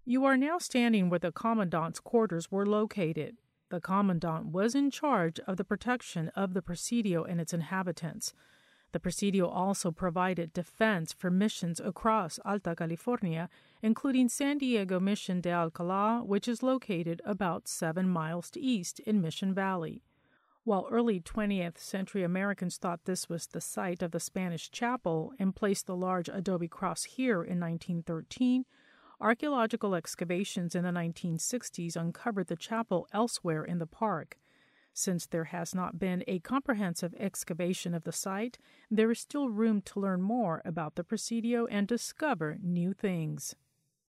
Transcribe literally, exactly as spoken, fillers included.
You are now standing where the commandant's quarters were located. The commandant was in charge of the protection of the Presidio and its inhabitants. The Presidio also provided defense for missions across Alta California, including San Diego Mission de Alcalá, which is located about seven miles east in Mission Valley. While early twentieth century Americans thought this was the site of the Spanish chapel and placed the large adobe cross here in nineteen thirteen, archaeological excavations in the nineteen sixties uncovered the chapel elsewhere in the park. Since there has not been a comprehensive excavation of the site, there is still room to learn more about the Presidio and discover new things.